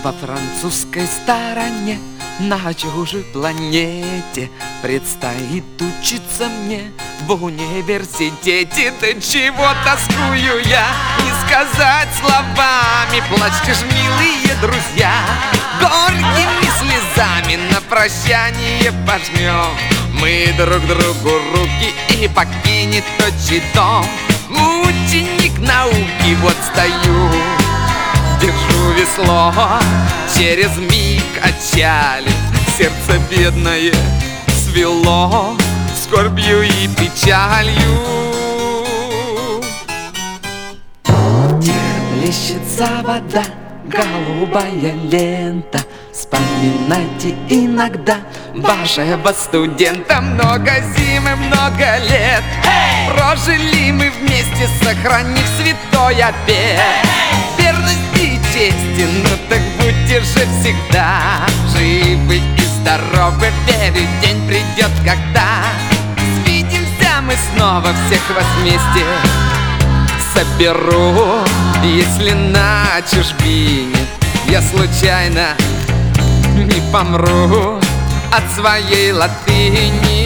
во французской стороне, на чужой планете предстоит учиться мне в университете. Да чего тоскую я, не сказать словами. Плачьте ж, милые друзья, горькими слезами на прощание пожмем мы друг другу руки, и покинет отчий дом ученик науки. Вот стою, держу весло, через миг отчалит, сердце бедное свело скорбью и печалью. Плещется вода, голубая лента, вспоминайте иногда вашего студента. Много зим и много лет прожили мы вместе, сохранив святой обет верности и чести. Ну так будьте же всегда живы и здоровы, верю, день придет, когда свидимся мы снова, всех вас вместе соберу. Если на чужбине я случайно не помру от своей латыни,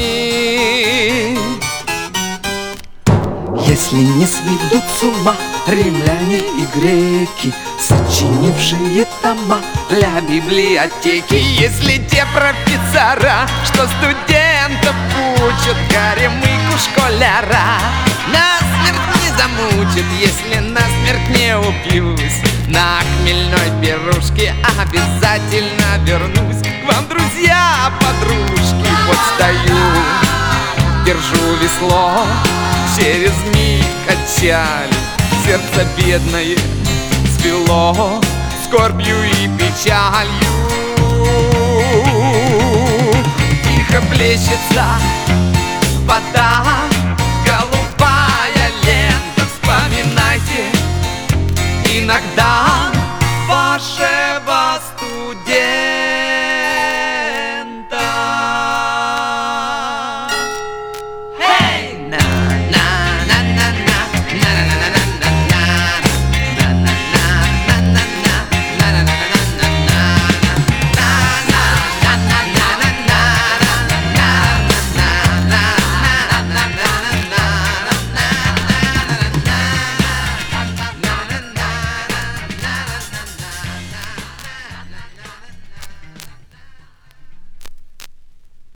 если не сведут с ума римляне и греки, сочинившие тома для библиотеки, если те профессора, что студентов учат, горемыку школяра насмерть не замучат, если насмерть не убьюсь, на хмельной пирушке обязательно вернусь к вам, друзья, подружки. Вот стою, держу весло, через миг отчалит, сердце бедное свело скорбью и печалью. Тихо плещется вода,